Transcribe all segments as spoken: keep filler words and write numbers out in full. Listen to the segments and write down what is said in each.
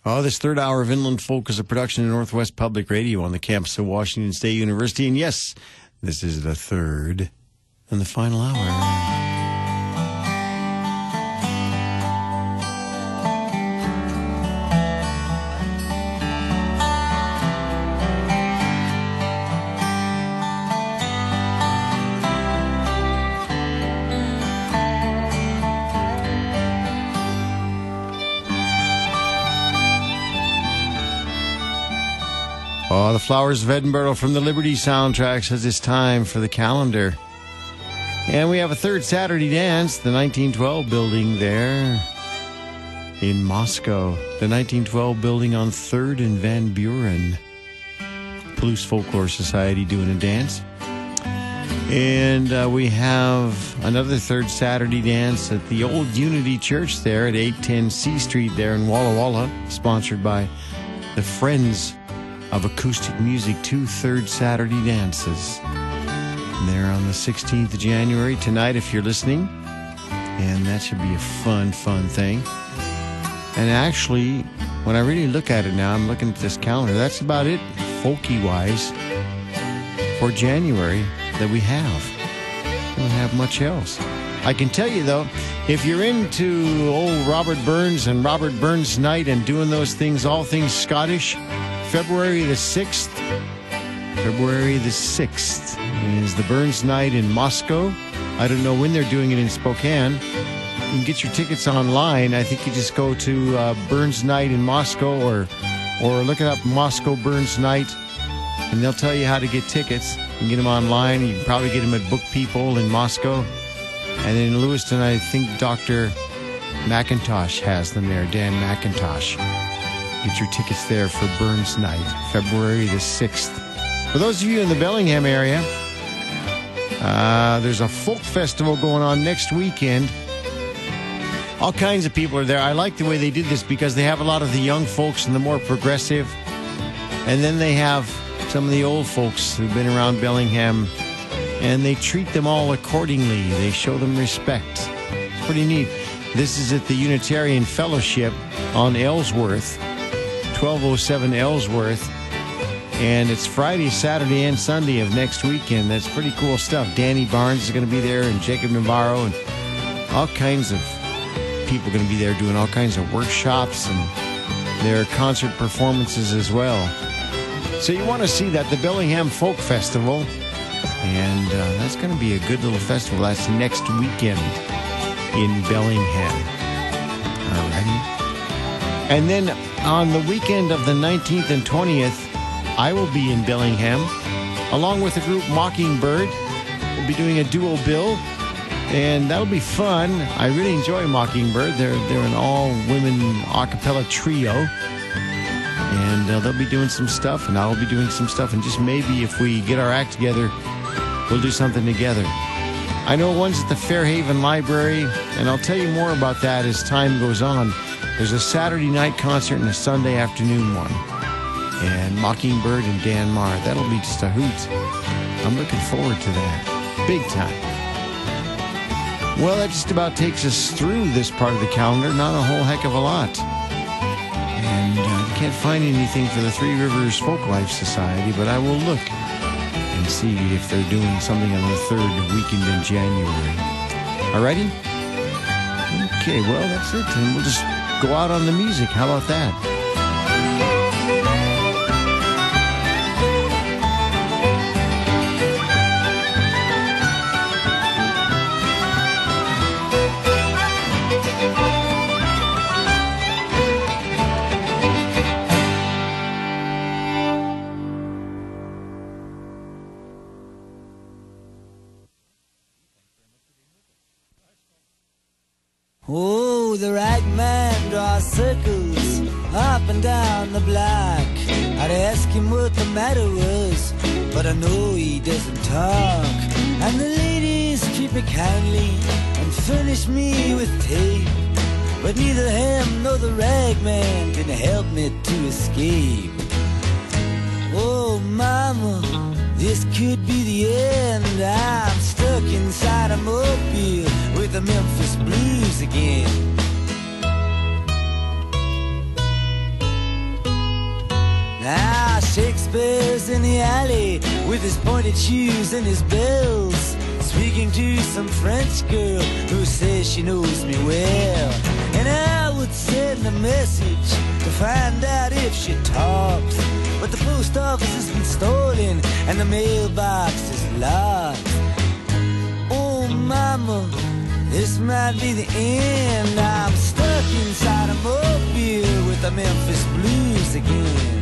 Oh, this third hour of Inland Folk is a production of Northwest Public Radio on the campus of Washington State University. And yes, this is the third and the final hour. Oh, the Flowers of Edinburgh from the Liberty soundtrack says it's time for the calendar. And we have a third Saturday dance, the nineteen twelve building there in Moscow. The nineteen twelve building on third and Van Buren. Palouse Folklore Society doing a dance. And uh, we have another third Saturday dance at the Old Unity Church there at eight ten C Street there in Walla Walla, sponsored by the Friends of Acoustic Music. Two third Saturday dances. And they're on the sixteenth of January tonight if you're listening. And that should be a fun, fun thing. And actually, when I really look at it now, I'm looking at this calendar, that's about it, folky-wise, for January that we have. We don't have much else. I can tell you, though, if you're into old Robert Burns and Robert Burns Night and doing those things, all things Scottish, February the sixth, February the sixth is the Burns Night in Moscow. I don't know when they're doing it in Spokane. You can get your tickets online. I think you just go to uh, Burns Night in Moscow or or look it up, Moscow Burns Night, and they'll tell you how to get tickets. You can get them online. You can probably get them at Book People in Moscow. And in Lewiston, I think Doctor McIntosh has them there, Dan McIntosh. Get your tickets there for Burns Night, February the sixth. For those of you in the Bellingham area, uh, there's a folk festival going on next weekend. All kinds of people are there. I like the way they did this because they have a lot of the young folks and the more progressive. And then they have some of the old folks who've been around Bellingham, and they treat them all accordingly. They show them respect. It's pretty neat. This is at the Unitarian Fellowship on Ellsworth. twelve oh seven Ellsworth, and it's Friday, Saturday, and Sunday of next weekend. That's pretty cool stuff. Danny Barnes is going to be there, and Jacob Navarro, and all kinds of people going to be there doing all kinds of workshops, and there are concert performances as well. So you want to see that, the Bellingham Folk Festival, and uh, that's going to be a good little festival. That's next weekend in Bellingham. All righty. And then on the weekend of the nineteenth and twentieth, I will be in Bellingham, along with the group Mockingbird. We'll be doing a duo bill, and that'll be fun. I really enjoy Mockingbird. They're, they're an all-women a cappella trio, and uh, they'll be doing some stuff, and I'll be doing some stuff, and just maybe if we get our act together, we'll do something together. I know one's at the Fairhaven Library, and I'll tell you more about that as time goes on. There's a Saturday night concert and a Sunday afternoon one. And Mockingbird and Dan Marr. That'll be just a hoot. I'm looking forward to that. Big time. Well, that just about takes us through this part of the calendar. Not a whole heck of a lot. And uh, can't find anything for the Three Rivers Folklife Society, but I will look and see if they're doing something on the third weekend in January. Alrighty? Okay, well, that's it. And we'll just go out on the music. How about that? Oh, the right man draws circles up and down the block. I'd ask him what the matter was, but I know he doesn't talk. And the ladies treat me kindly and furnish me with tape, but neither him nor the rag man can help me to escape. Oh, mama, this could be the end. I'm stuck inside a mobile with the Memphis blues again. bears in the alley with his pointed shoes and his bells, speaking to some French girl who says she knows me well. And I would send a message to find out if she talks, but the post office has been stolen and the mailbox is locked. Oh mama, this might be the end. I'm stuck inside a mobile with the Memphis Blues again.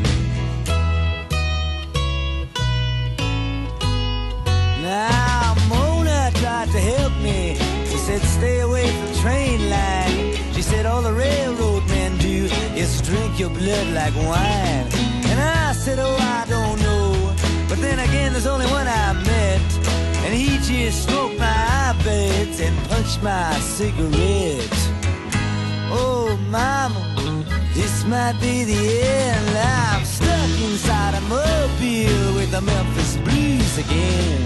Now Mona tried to help me. She said stay away from the train line. She said all the railroad men do is drink your blood like wine. And I said oh I don't know, but then again there's only one I met, and he just smoked my eyelids and punched my cigarette. Oh mama, this might be the end. I'm stuck inside a mobile with the Memphis Blues again.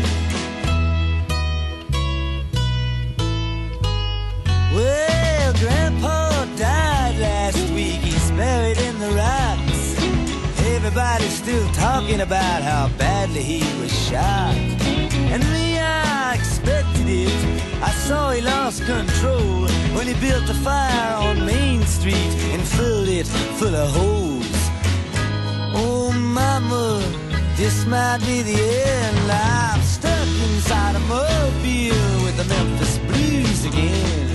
Well, Grandpa died last week. He's buried in the rocks. Everybody's still talking about how badly he was shot. And me, I expected it. I saw he lost control when he built a fire on Main Street and filled it full of holes. Oh mama, this might be the end. I'm stuck inside a mobile with the Memphis Blues again.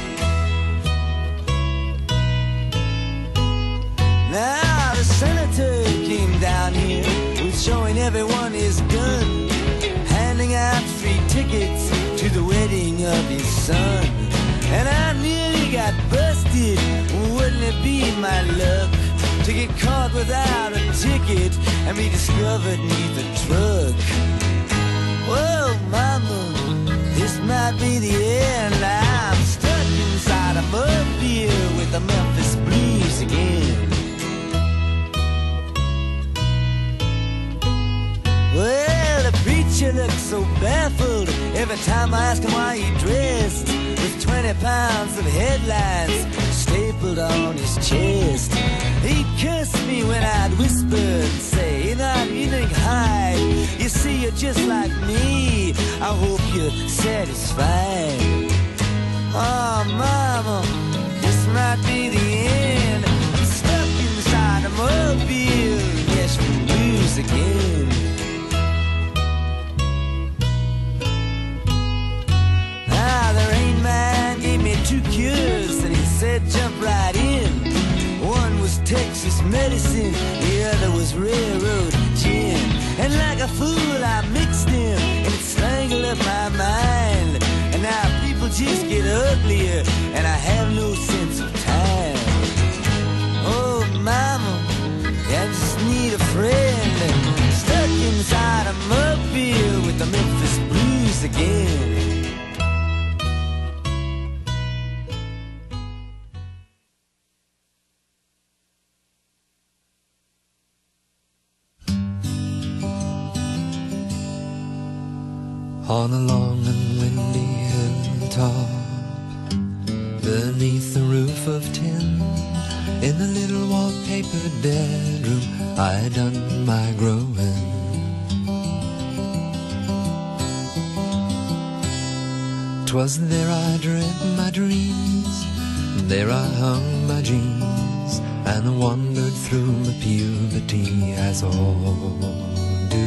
Now the senator came down here with showing everyone his gun, handing out free tickets to the wedding of his son. And I nearly got busted. Wouldn't it be my luck to get caught without a ticket and be discovered neath a truck? Whoa, mama, this might be the end. I'm stuck inside a mobile with the Memphis Blues again. Well, the preacher looks so baffled every time I ask him why he dressed with twenty pounds of headlines stapled on his chest. He'd curse me when I'd whisper and say, you're not eating high, you see you're just like me, I hope you're satisfied. Oh mama, this might be the end. I'm stuck inside a mobile, yes, we lose again. The Rain Man gave me two cures and he said jump right in. One was Texas medicine, the other was railroad gin. And like a fool I mixed them and it strangled up my mind. And now people just get uglier and I have no sense of time. Oh mama, I just need a friend. Stuck inside a mobile with the Memphis Blues again. On a long and windy hilltop, beneath the roof of tin, in a little wallpapered bedroom, I done my growing. 'Twas there I dreamt my dreams, there I hung my jeans, and wandered through my puberty as all do.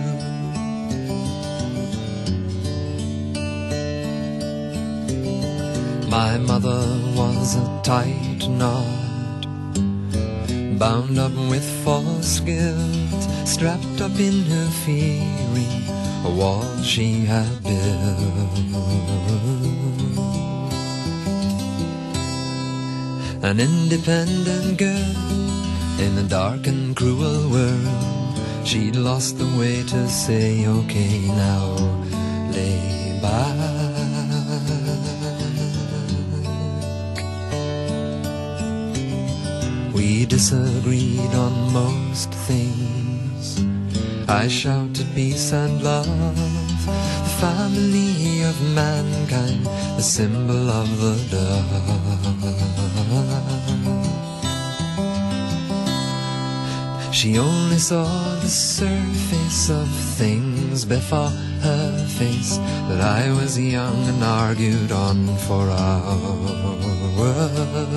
My mother was a tight knot, bound up with false guilt, strapped up in her fury, a wall she had built. An independent girl in a dark and cruel world, she'd lost the way to say, okay, now lay back. We disagreed on most things. I shouted peace and love, the family of mankind, the symbol of the dove. She only saw the surface of things before her face, that I was young and argued on for hours.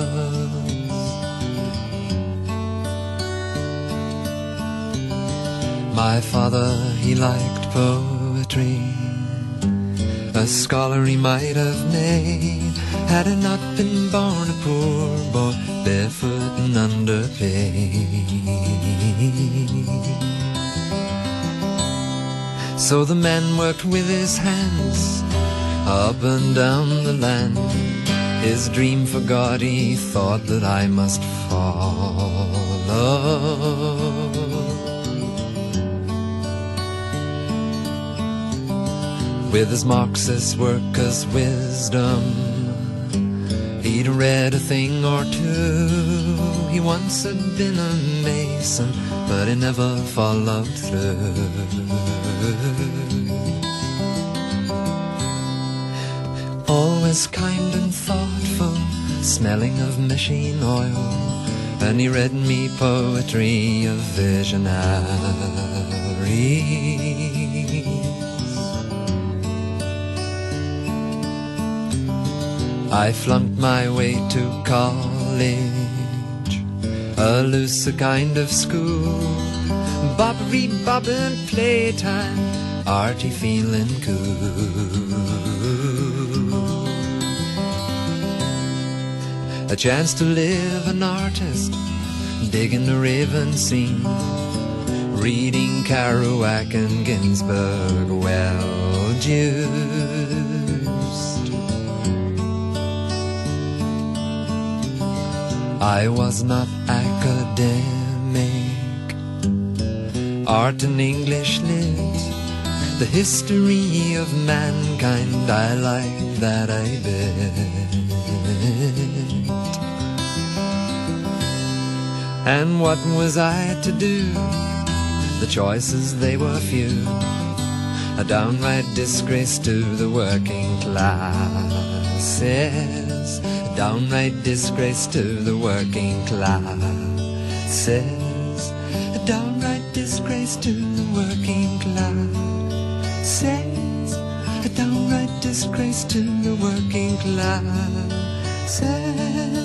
My father, he liked poetry, a scholar he might have made, had he not been born a poor boy, barefoot and underpaid. So the man worked with his hands up and down the land. His dream forgot, he thought that I must follow. With his Marxist workers' wisdom, he'd read a thing or two. He once had been a mason, but he never followed through. Always kind and thoughtful, smelling of machine oil, and he read me poetry of visionaries. I flunked my way to college, a looser kind of school. Bobbery, bob and playtime, arty feeling cool. A chance to live an artist, digging the Raven scene, reading Kerouac and Ginsberg, well juiced. I was not academic, art and English lit, the history of mankind I like that I bet. And what was I to do? The choices, they were few, a downright disgrace to the working classes, a downright disgrace to the working classes, a downright disgrace to the working classes, a downright disgrace to the working classes.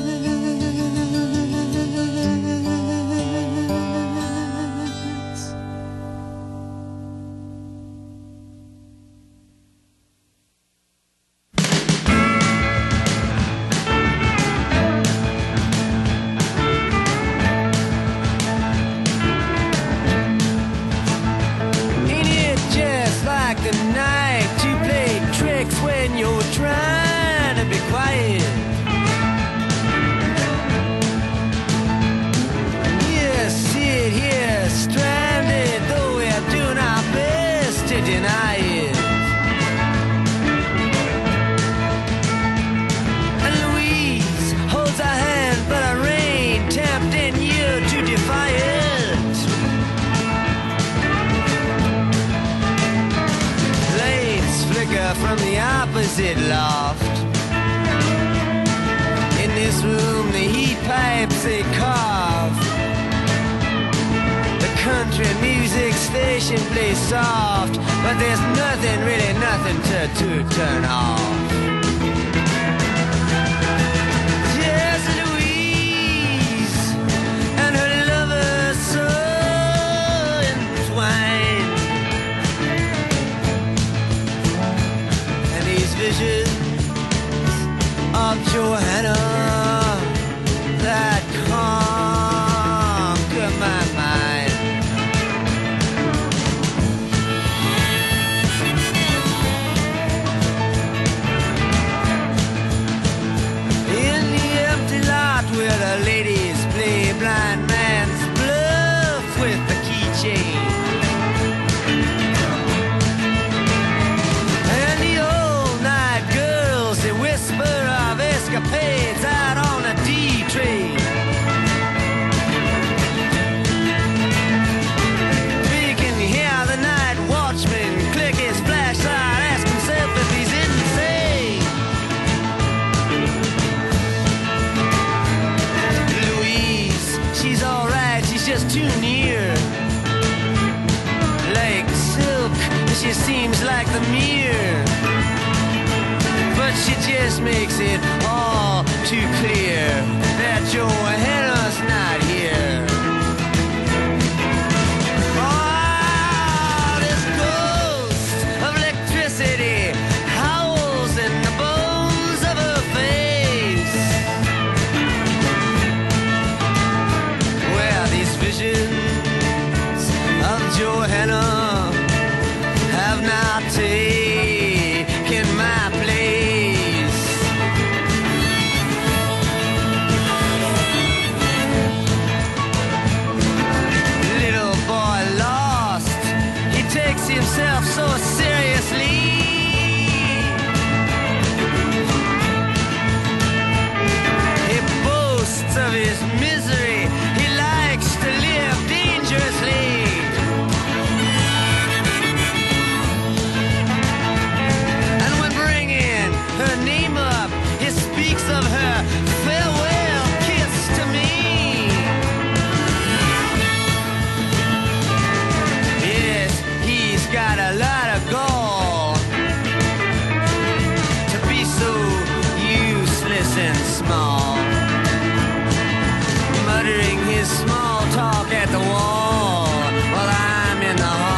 From the opposite loft. In this room the heat pipes they cough. The country music station plays soft, but there's nothing, really nothing to, to turn off. Just Louise and her lover so entwined. Visions of Johanna that conquer my mind. just too near. Like silk, she seems like the mirror, but she just makes it all too clear that Johanna's not here. Oh, this ghost of electricity howls in the bones of her face. Where these visions of Johanna have now taken my place. Little boy lost, he takes himself so seriously. He boasts of his misery, he likes to live dangerously. Her name up, he speaks of her farewell kiss to me. Yes, he's got a lot of gall to be so useless and small, muttering his small talk at the wall while I'm in the hall.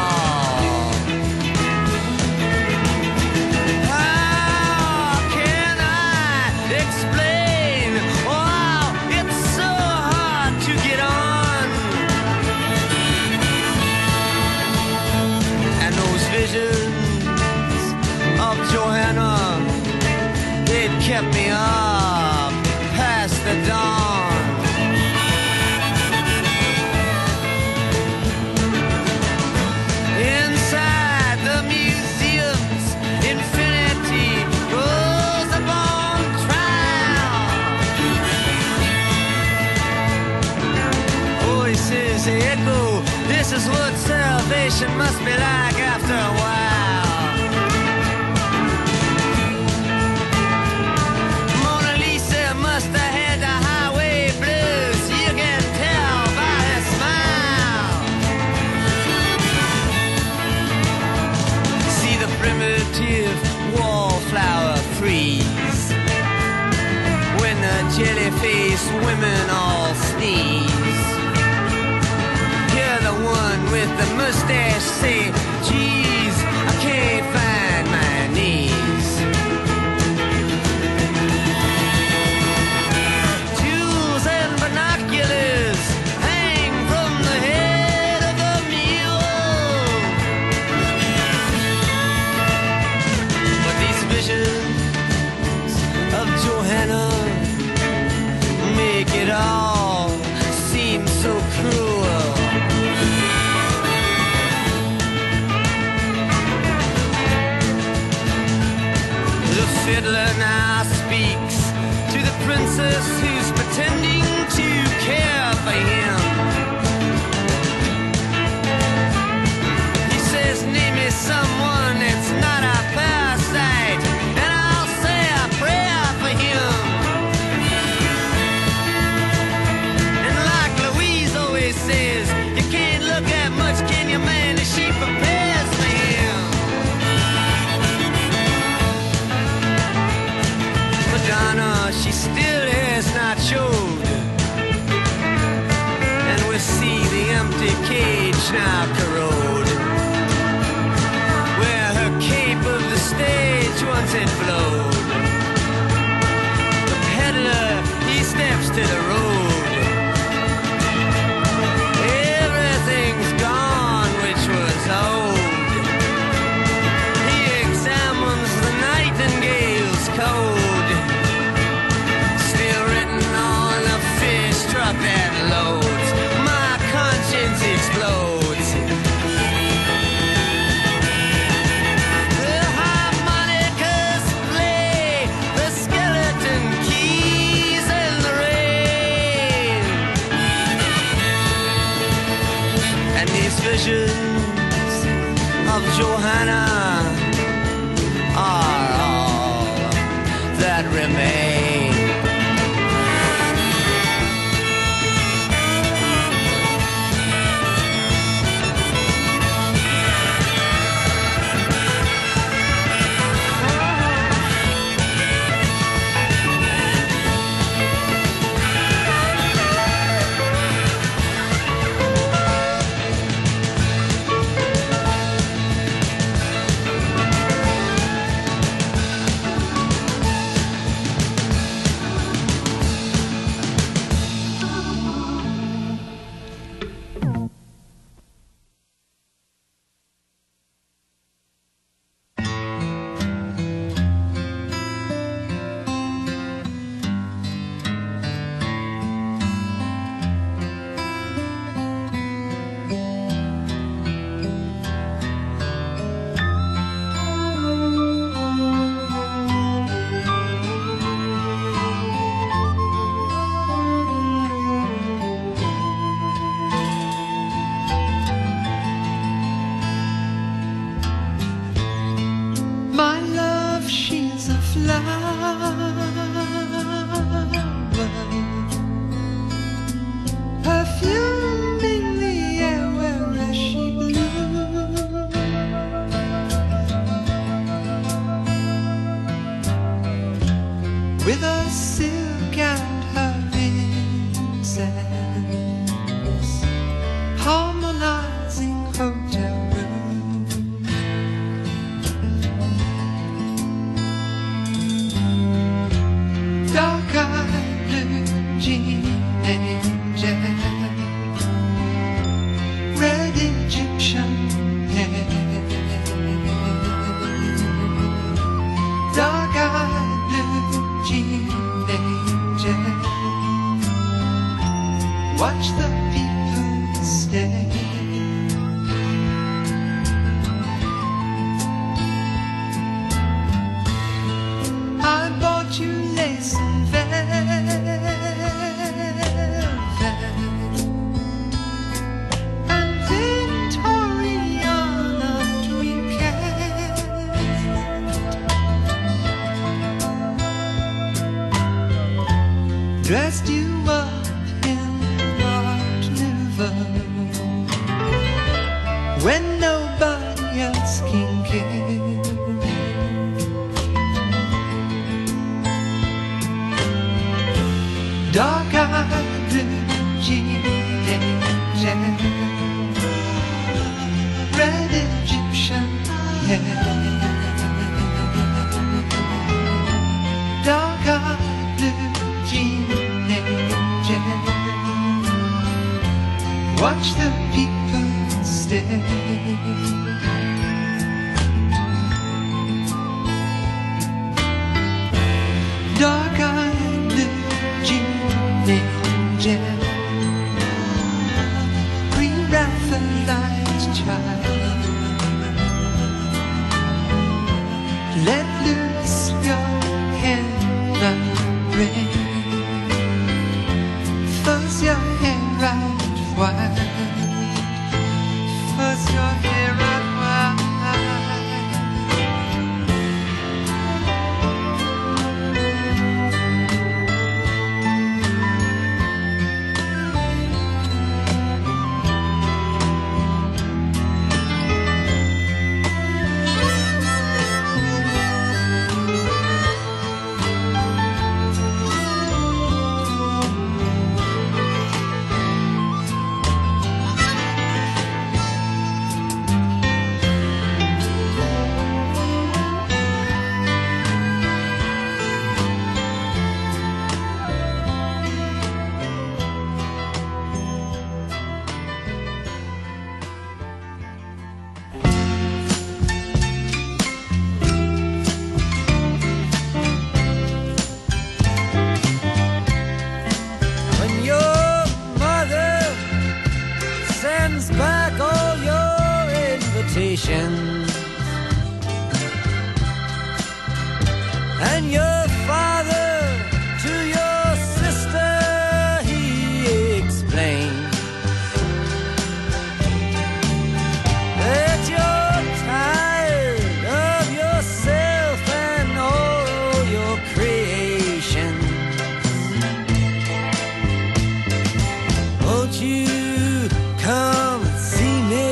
Of Johanna, it kept me up past the dawn. Inside the museum's infinity goes upon trial. Voices echo, this is what salvation must be like after a while. Must have had the highway blues, you can tell by her smile. See the primitive wallflower freeze when the jelly-faced women all sneeze. Hear the one with the mustache say, geez, I can't find my knees. Hang from the head of the mule. But these visions of Johanna make it all seem so cruel. The fiddler now speaks to the princess who's pretending to care for him. He says, name me someone that's not a parasite, and I'll say a prayer for him. And like Louise always says, you can't look at much, can you, man, as she prepares for him. Madonna, she still has not showed, and we see the empty cage now corrode, where her cape of the stage once had flowed. The peddler, he steps to the road. Everything's gone which was old. He examines the nightingale's code, still written on a fish truck that loads. My conscience explodes. The harmonicas play the skeleton keys in the rain, and these visions of Johanna are all that remain. river when nobody else can care. Dark-eyed blue jeans and red Egyptian hair. Dark-eyed blue jeans and watch the people stare. Dark-eyed blue jeans and green Raphaelite child, let loose your hair and rain. Fuzz your hair right wide, fuzz your hair right wide. And your father to your sister, he explained that you're tired of yourself and all your creations. Won't you come and see me,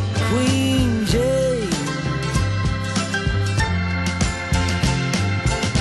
Queen Jane?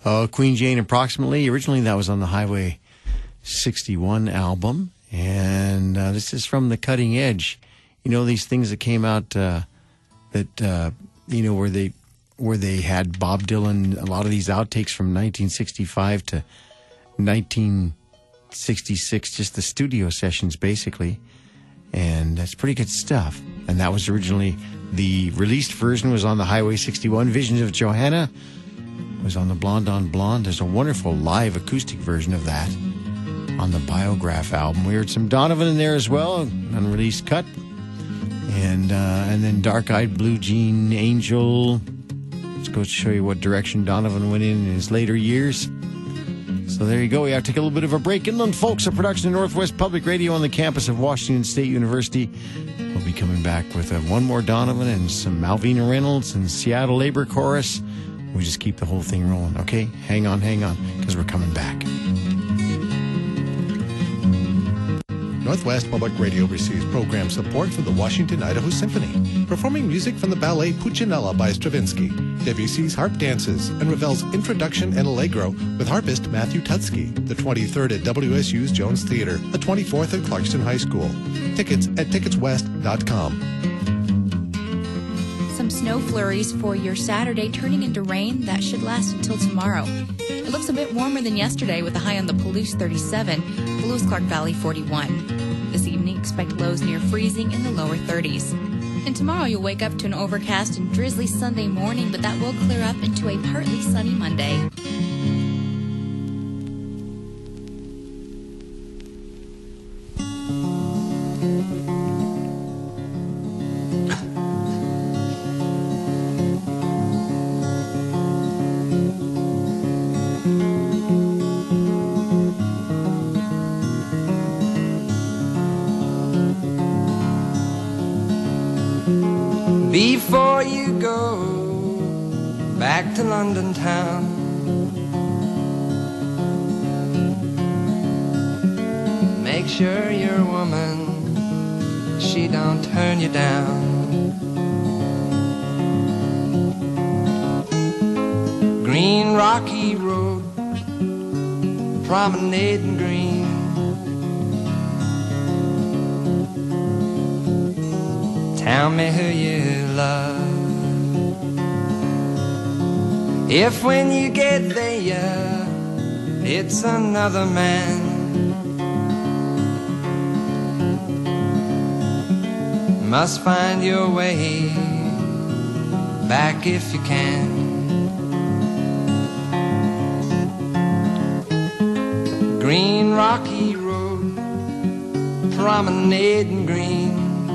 Uh, Queen Jane, approximately. Originally, that was on the Highway sixty-one album. And uh, this is from The Cutting Edge. You know, these things that came out uh, that, uh, you know, where they where they had Bob Dylan, a lot of these outtakes from nineteen sixty-five to nineteen sixty-six, just the studio sessions, basically. And that's pretty good stuff. And that was originally, the released version was on the Highway sixty-one. Visions of Johanna was on the Blonde on Blonde. There's a wonderful live acoustic version of that on the Biograph album. We heard some Donovan in there as well, unreleased cut. And uh, and then Dark Eyed Blue Jean Angel. Let's go show you what direction Donovan went in in his later years. So there you go. We have to take a little bit of a break. Inland Folks, a production of Northwest Public Radio on the campus of Washington State University. We'll be coming back with uh, one more Donovan and some Malvina Reynolds and Seattle Labor Chorus. We just keep the whole thing rolling, okay? Hang on, hang on, because we're coming back. Northwest Public Radio receives program support from the Washington Idaho Symphony, performing music from the ballet Puccinella by Stravinsky, Debussy's Harp Dances, and Ravel's Introduction and Allegro with harpist Matthew Tutsky, the twenty-third at W S U's Jones Theater, the twenty-fourth at Clarkston High School. Tickets at tickets west dot com. Some snow flurries for your Saturday, turning into rain that should last until tomorrow. It looks a bit warmer than yesterday with a high on the Palouse thirty-seven, the Lewis Clark Valley forty-one. This evening, expect lows near freezing in the lower thirties. And tomorrow you'll wake up to an overcast and drizzly Sunday morning, but that will clear up into a partly sunny Monday. Before you go back to London town, make sure your woman, she don't turn you down. Green rocky road, promenading green, tell me who you love. If when you get there, it's another man, must find your way back if you can. Green rocky road, promenading green,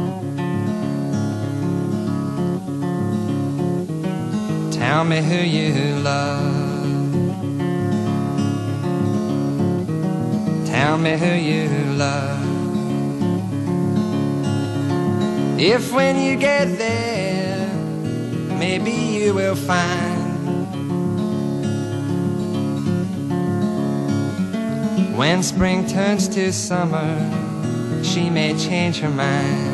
tell me who you love. Tell me who you love. If when you get there, maybe you will find when spring turns to summer, she may change her mind.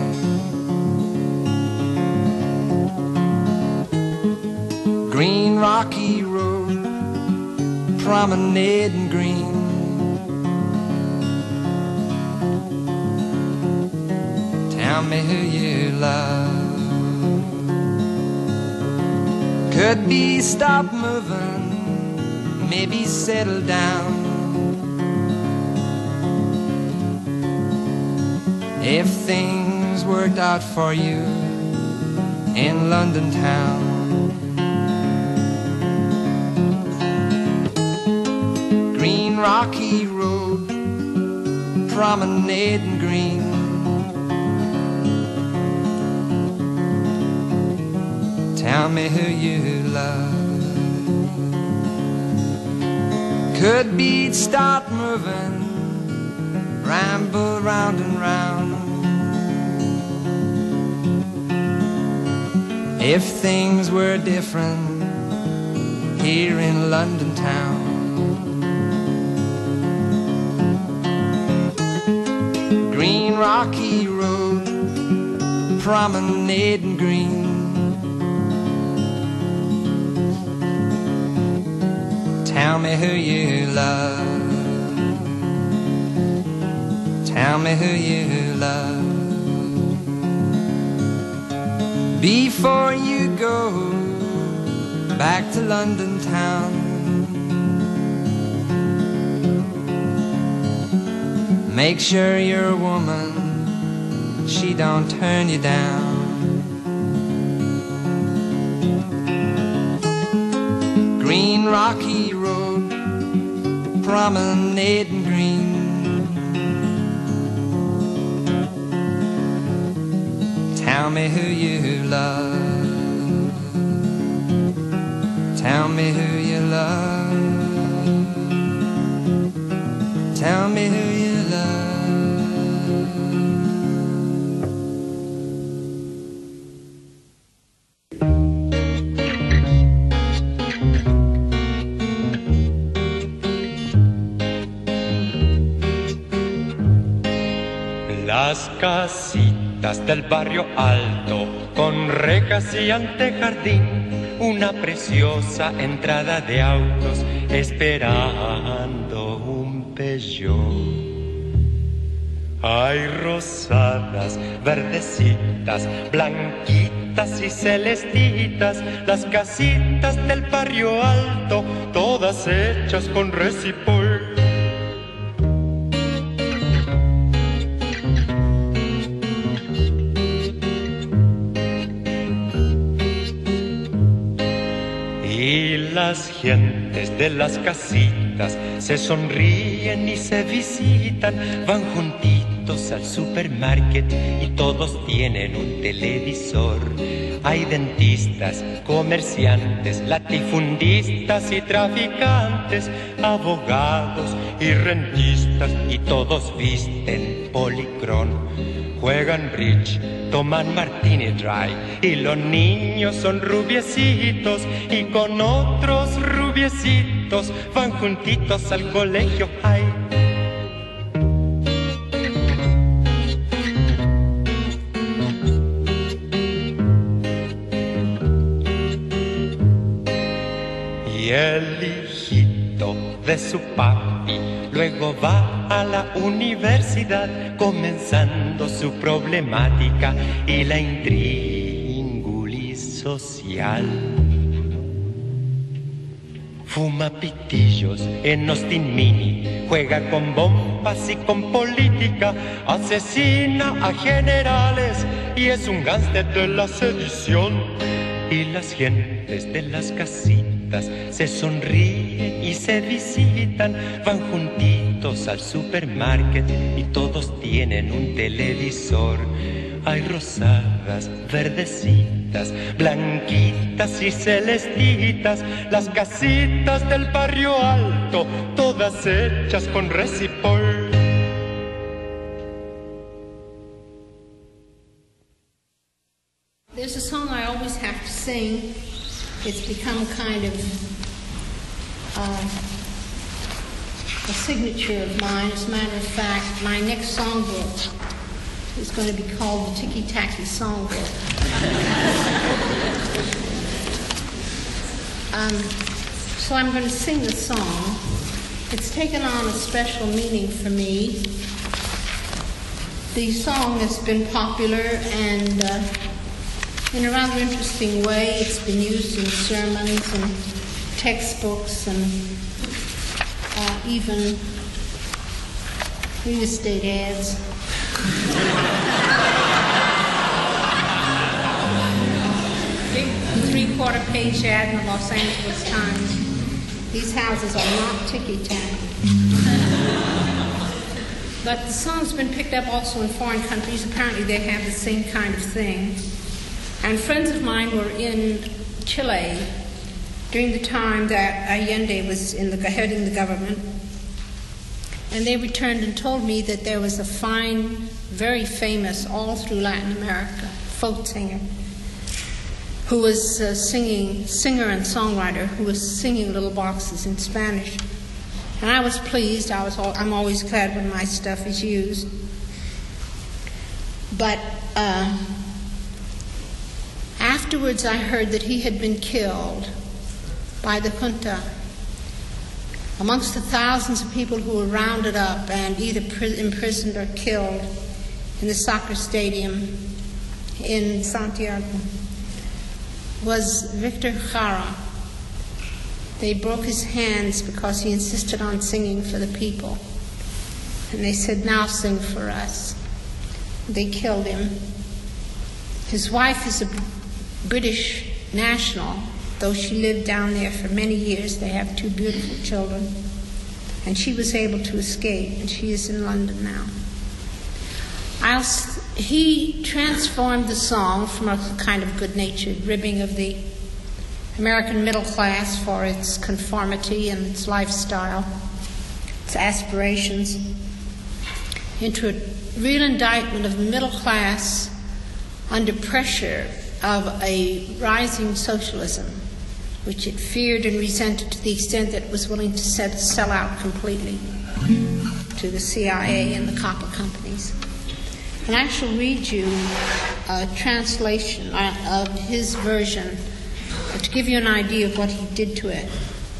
Green rocky road, promenading green, tell me who you love. Could be stop moving, maybe settle down. If things worked out for you in London town. Green rocky road, promenading green, tell me who you love. Could beat start moving, ramble round and round. If things were different here in London town. Green rocky road, promenading green, tell Tell me who you love. Tell me who you love. Before you go back to London town, make sure your woman, she don't turn you down. Green rocky road, promenading green. Tell me who you love. Tell me who you love. Tell me who you Las casitas del barrio alto, con rejas y antejardín, una preciosa entrada de autos, esperando un Peugeot. Hay rosadas, verdecitas, blanquitas y celestitas, las casitas del barrio alto, todas hechas con resipol. Las gentes de las casitas se sonríen y se visitan, van juntitos al supermarket y todos tienen un televisor. Hay dentistas, comerciantes, latifundistas y traficantes, abogados y rentistas, y todos visten policrón. Juegan bridge, toman martini dry, y los niños son rubiecitos, y con otros rubiecitos van juntitos al colegio high. Y el hijito de su papi luego va a la universidad, comenzando su problemática y la intríngulis social. Fuma pitillos en Austin Mini, juega con bombas y con política, asesina a generales y es un gánster de la sedición. Y las gentes de las casitas se sonríen y se visitan, van juntitos al supermarket y todos tienen un televisor. Hay rosadas, verdecitas, blanquitas y celestitas, las casitas del barrio alto, todas hechas con resipol. There's a song I always have to sing. It's become kind of uh, a signature of mine. As a matter of fact, my next songbook is going to be called the Ticky Tacky Songbook. um, so I'm going to sing the song. It's taken on a special meaning for me. The song has been popular and uh, in a rather interesting way. It's been used in sermons and textbooks and uh, even real estate ads. Big three-quarter page ad in the Los Angeles Times. These houses are not ticky-tacky. But the song's been picked up also in foreign countries. Apparently they have the same kind of thing. And friends of mine were in Chile during the time that Allende was in the, heading the government. And they returned and told me that there was a fine, very famous, all through Latin America, folk singer who was uh, singing, singer and songwriter, who was singing Little Boxes in Spanish. And I was pleased. I was all, I'm always glad when my stuff is used. But uh, afterwards I heard that he had been killed by the junta amongst the thousands of people who were rounded up and either imprisoned or killed in the soccer stadium in Santiago, was Victor Jara. They broke his hands because he insisted on singing for the people. And they said, "Now sing for us." They killed him. His wife is a British national, though she lived down there for many years. They have two beautiful children. And she was able to escape, and she is in London now. I'll, he transformed the song from a kind of good-natured ribbing of the American middle class for its conformity and its lifestyle, its aspirations, into a real indictment of the middle class under pressure of a rising socialism, which it feared and resented to the extent that it was willing to set, sell out completely to the C I A and the copper companies. And I shall read you a translation of his version to give you an idea of what he did to it.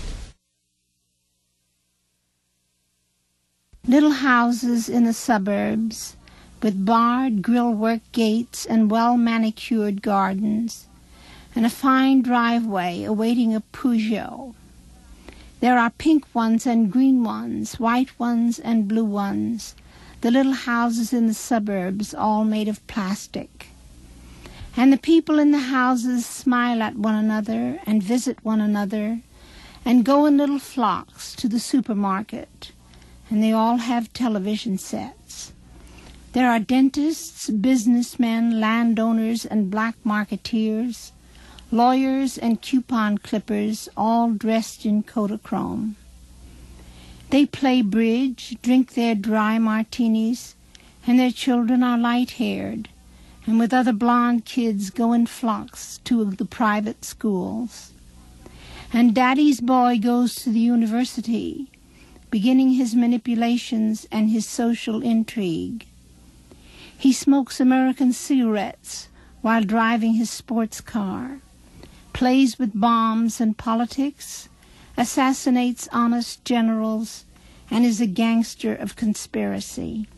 Little houses in the suburbs with barred grillwork gates and well-manicured gardens and a fine driveway awaiting a Peugeot. There are pink ones and green ones, white ones and blue ones, the little houses in the suburbs all made of plastic. And the people in the houses smile at one another and visit one another and go in little flocks to the supermarket, and they all have television sets. There are dentists, businessmen, landowners, and black marketeers, lawyers and coupon clippers, all dressed in Kodachrome. They play bridge, drink their dry martinis, and their children are light-haired, and with other blonde kids go in flocks to the private schools. And Daddy's boy goes to the university, beginning his manipulations and his social intrigue. He smokes American cigarettes while driving his sports car, plays with bombs and politics, assassinates honest generals, and is a gangster of conspiracy.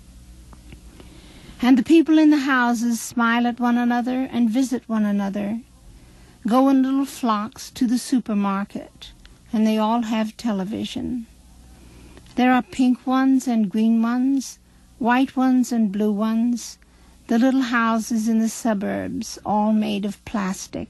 And the people in the houses smile at one another and visit one another, go in little flocks to the supermarket, and they all have television. There are pink ones and green ones, white ones and blue ones, the little houses in the suburbs, all made of plastic.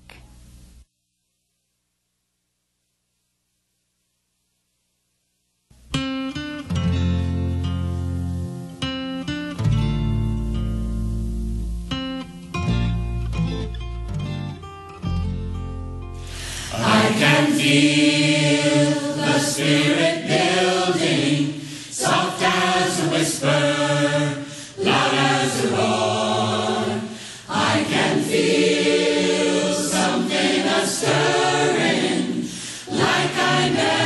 I can feel the spirit building, soft as a whisper, loud as a roar. I can feel something a-stirring, like I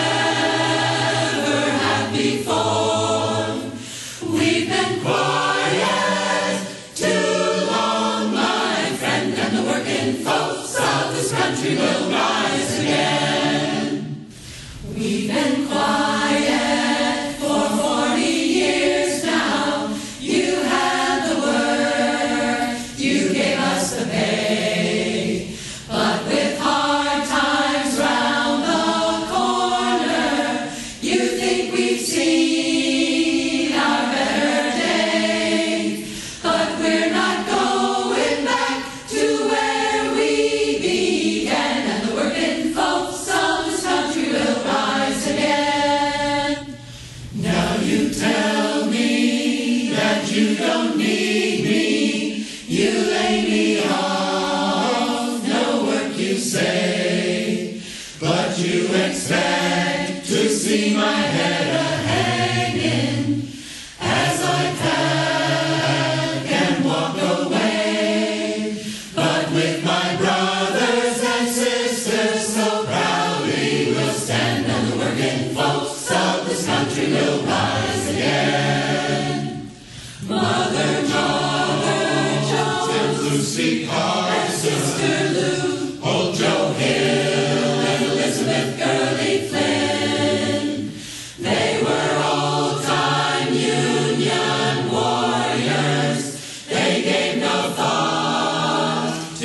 never have before. We've been quiet too long, my friend, and the working folks of this country will rise again. We've been quiet for forty years now. You had the word, you gave us the pay. But with hard times round the corner, you think we've seen our better days. But we're not going back to where we began, and the working folks of this country will rise again. Now you tell me that you don't need me, you lay me off, no work you say, but you expect to see my head a-hanging as I pack and walk away. But with my brothers and sisters so proudly we'll stand, and the working folks of this country will rise again. Mother George and Lucy Carson, Sister Lou, old Joe Hill and Elizabeth Gurley Flynn,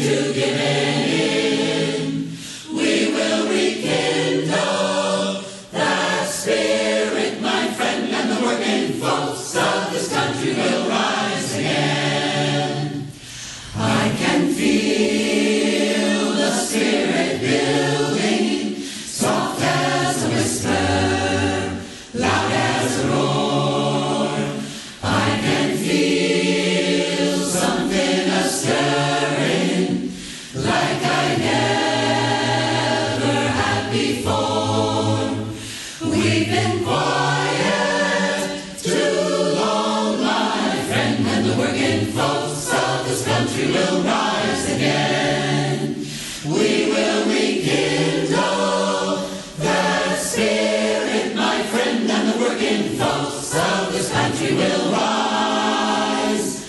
to giving in. We will rekindle that spirit, my friend, and the working folks of this country will rise again. I can feel the spirit building, soft as a whisper, loud as a roar. I can feel something a-stirring like I never had before. We've been quiet too long, my friend, and the working folks of this country will rise again. We will rekindle that spirit, my friend, and the working folks of this country will rise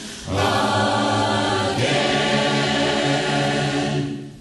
again.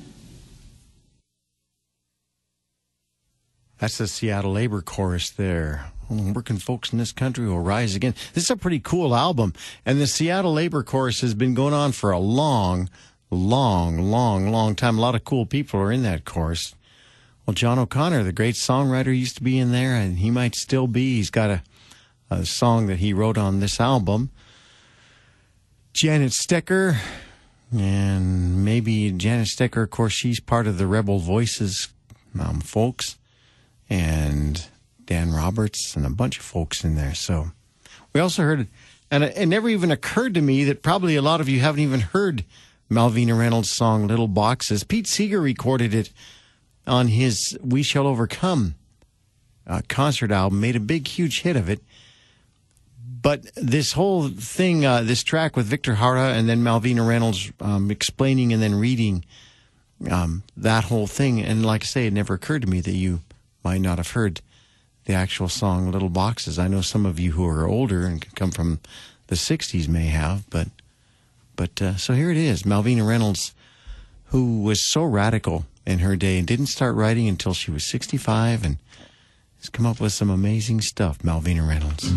That's the Seattle Labor Chorus there. Working folks in this country will rise again. This is a pretty cool album. And the Seattle Labor Chorus has been going on for a long, long, long, long time. A lot of cool people are in that chorus. Well, John O'Connor, the great songwriter, used to be in there, and he might still be. He's got a, a song that he wrote on this album. Janet Stecker, and maybe Janet Stecker, of course, she's part of the Rebel Voices um, folks. And Dan Roberts and a bunch of folks in there. So we also heard, and it, it never even occurred to me that probably a lot of you haven't even heard Malvina Reynolds' song Little Boxes. Pete Seeger recorded it on his We Shall Overcome uh, concert album, made a big, huge hit of it. But this whole thing, uh, this track with Victor Jara and then Malvina Reynolds um, explaining and then reading um, that whole thing, and like I say, it never occurred to me that you might not have heard the actual song Little Boxes. I know some of you who are older and come from the sixties may have, but but uh, so here it is. Malvina Reynolds, who was so radical in her day and didn't start writing until she was sixty-five, and has come up with some amazing stuff. Malvina Reynolds.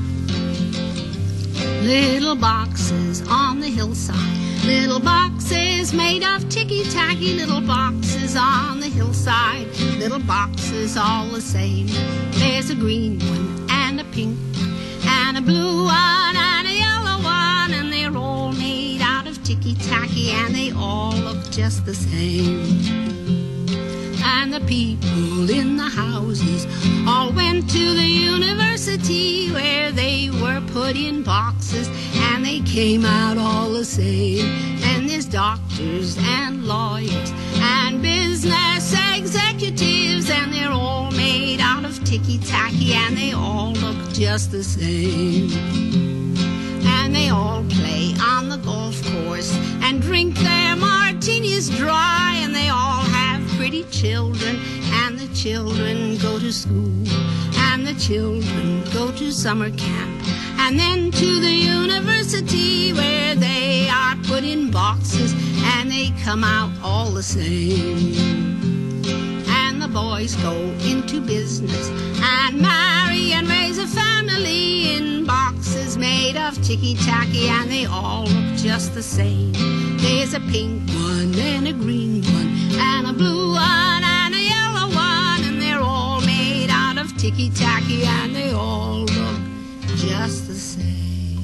Little boxes on the hillside, little boxes made of ticky-tacky, little boxes on the hillside, little boxes all the same. There's a green one and a pink one and a blue one and a yellow one, and they're all made out of ticky-tacky and they all look just the same. And the people in the houses all went to the university where they were put in boxes and they came out all the same. And there's doctors and lawyers and business executives, and they're all made out of ticky-tacky and they all look just the same. And they all play on the golf course and drink their martinis dry, and they all have pretty children, and the children go to school, and the children go to summer camp, and then to the university where they are put in boxes and they come out all the same. And the boys go into business and marry and raise a family in boxes made of ticky-tacky, and they all look just the same. There's a pink one and a green one and a blue one and a yellow one, and they're all made out of ticky-tacky and they all look just the same.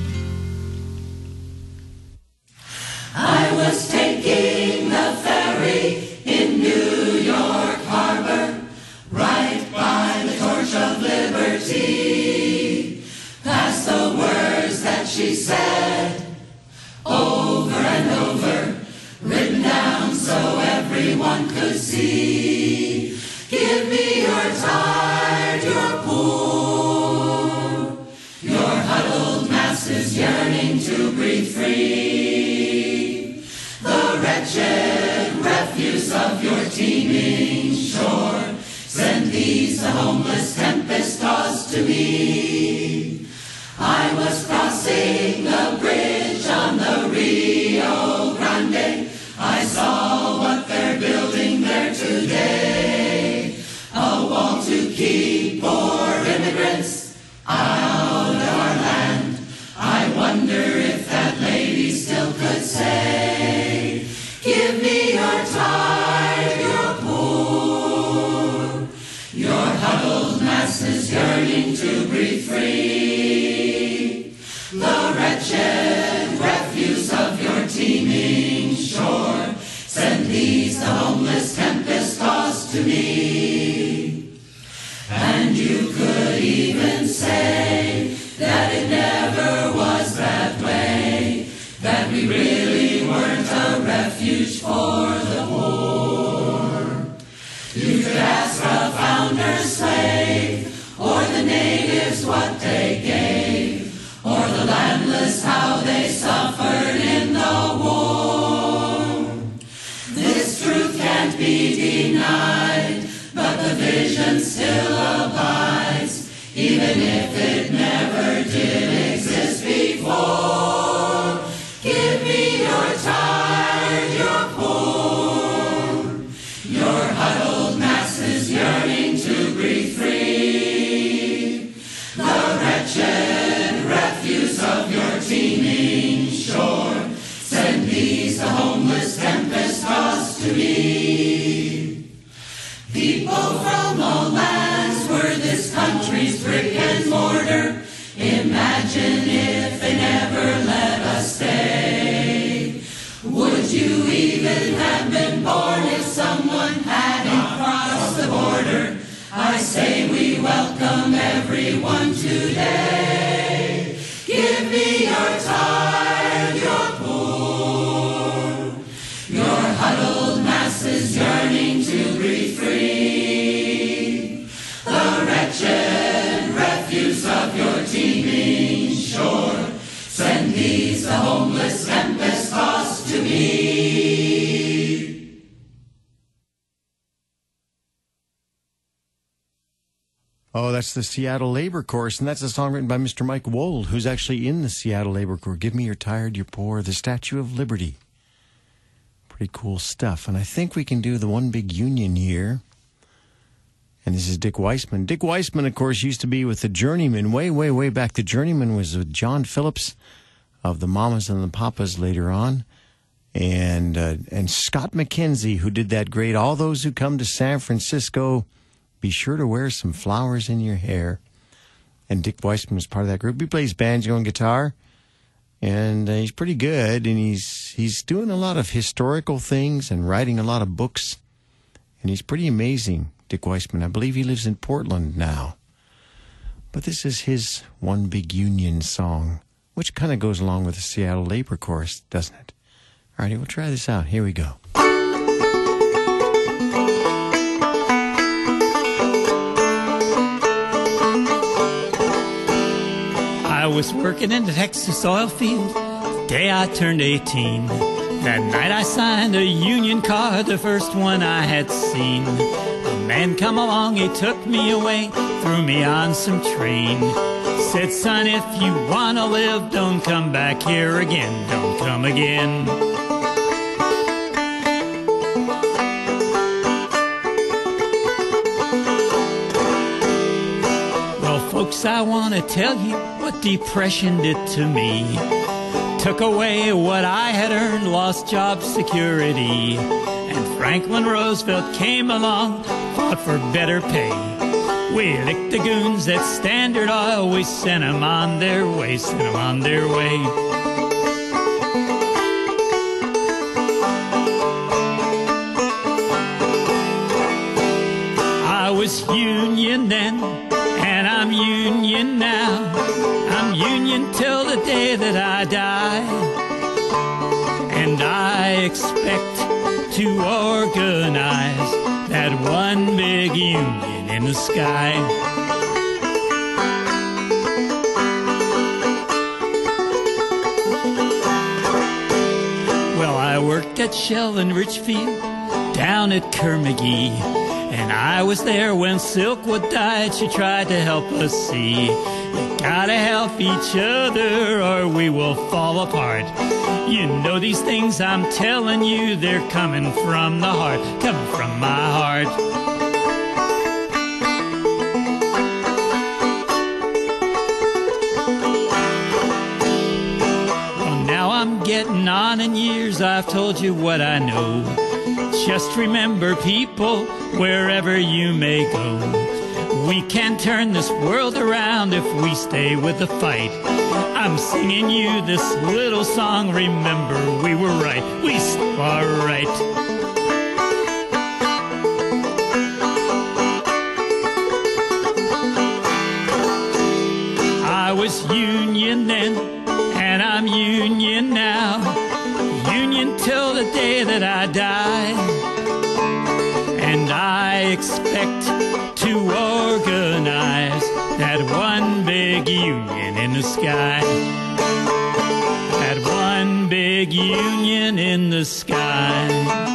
I was taking the ferry in New York Harbor, right by the Torch of Liberty. Past the words that she said, over and over, written down so everyone could see. Give me your tired, your poor, your huddled masses yearning to breathe free. The wretched refuse of your teeming shore, send these the homeless tempest tossed to me. I was crossing the bridge on the Rio Grande. I saw what they're building there today, a wall to keep poor immigrants out of our land. I wonder if that lady still could say, give me these the homeless tempest tossed to me. And you could even say that it never was that way, that we really weren't a refuge for the poor. You could ask a founder's slave, or the natives what they gave, or the landless how they suffered in the war. This truth can't be denied, but the vision still abides, even if it never did exist before. Give me your tired, your poor, your huddled masses yearning to breathe free, the wretched refuse of your teeming shore. Send these the homeless tempest tossed to me. People from all lands were this country's brick and mortar. Imagine if they never let us stay. Would you even have been born if someone hadn't crossed the border? I say we welcome everyone today. Give me your tired, your poor, your huddled masses yearning to breathe free, the wretched refuse of your teeming shore. Send these the homeless tempest tossed to me. Oh, that's the Seattle Labor Corps, and that's a song written by Mister Mike Wold, who's actually in the Seattle Labor Corps. Give me your tired, your poor, the Statue of Liberty. Pretty cool stuff. And I think we can do the One Big Union here. And this is Dick Weissman. Dick Weissman, of course, used to be with the Journeymen way, way, way back. The Journeymen was with John Phillips of the Mamas and the Papas later on. And, uh, and Scott McKenzie, who did that great All Those Who Come to San Francisco, be sure to wear some flowers in your hair. And Dick Weissman was part of that group. He plays banjo and guitar, and uh, he's pretty good. And he's he's doing a lot of historical things and writing a lot of books. And he's pretty amazing, Dick Weissman. I believe he lives in Portland now. But this is his One Big Union song, which kind of goes along with the Seattle Labor Chorus, doesn't it? All righty, we'll try this out. Here we go. I was working in the Texas oil field the day I turned eighteen. That night I signed a union card, the first one I had seen. A man come along, he took me away, threw me on some train. Said, son, if you wanna live, don't come back here again, don't come again. Folks, I want to tell you what depression did to me. Took away what I had earned, lost job security. And Franklin Roosevelt came along, fought for better pay. We licked the goons at Standard Oil, we sent them on their way, sent them on their way. I was union then, and I'm union now. I'm union till the day that I die. And I expect to organize that one big union in the sky. Well, I worked at Shell in Richfield, down at Kerr-McGee. And I was there when Silkwood died, she tried to help us see. We gotta help each other or we will fall apart. You know these things I'm telling you, they're coming from the heart, coming from my heart. Well, now I'm getting on in years, I've told you what I know. Just remember, people, wherever you may go, we can turn this world around if we stay with the fight. I'm singing you this little song, remember we were right, we still are right. till the day that I die. And I expect to organize that one big union in the sky. That one big union in the sky.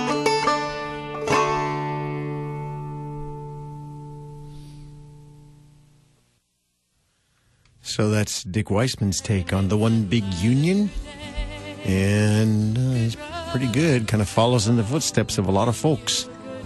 So that's Dick Weissman's take on the one big union. And uh, he's pretty good. Kind of follows in the footsteps of a lot of folks.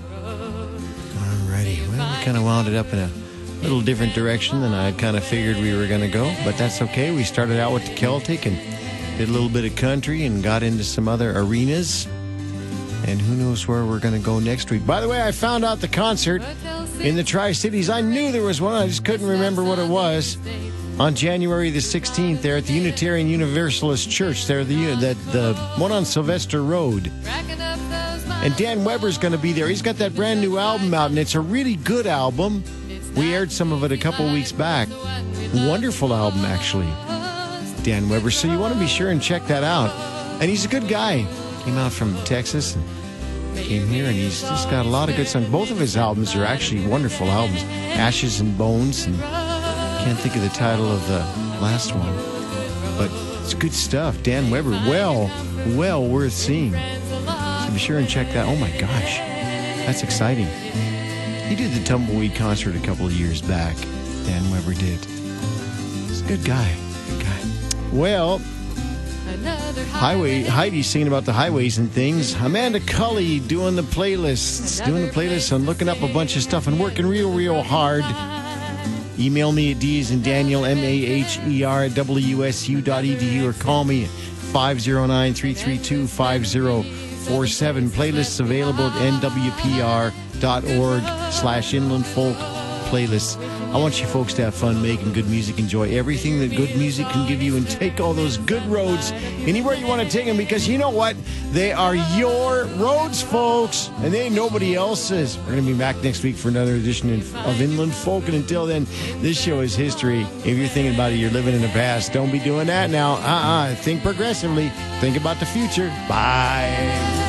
Alrighty. Well, we kind of wound it up in a little different direction than I kind of figured we were going to go. But that's okay. We started out with the Celtic and did a little bit of country and got into some other arenas. And who knows where we're going to go next week. By the way, I found out the concert in the Tri-Cities. I knew there was one. I just couldn't remember what it was. On January the sixteenth there at the Unitarian Universalist Church. There, the, the, the one on Sylvester Road. And Dan Weber's going to be there. He's got that brand new album out, and it's a really good album. We aired some of it a couple weeks back. Wonderful album, actually. Dan Weber. So you want to be sure and check that out. And he's a good guy. Came out from Texas and came here, and he's just got a lot of good songs. Both of his albums are actually wonderful albums. Ashes and Bones, and can't think of the title of the last one. But it's good stuff. Dan Weber, well, well worth seeing. So be sure and check that. Oh my gosh, that's exciting. He did the Tumbleweed concert a couple of years back. Dan Weber did. He's a good guy. Good guy. Well, Highway Heidi's singing about the highways and things. Amanda Cully doing the playlists, doing the playlists and looking up a bunch of stuff and working real, real hard. Email me at D as in Daniel, M A H E R at W S U dot E D U or call me at five oh nine, three three two, five oh four seven. Playlists available at N W P R dot org slash inland folk playlists. I want you folks to have fun making good music. Enjoy everything that good music can give you and take all those good roads anywhere you want to take them, because you know what? They are your roads, folks, and they ain't nobody else's. We're going to be back next week for another edition of Inland Folk, and until then, this show is history. If you're thinking about it, you're living in the past. Don't be doing that now. Uh-uh. Think progressively. Think about the future. Bye.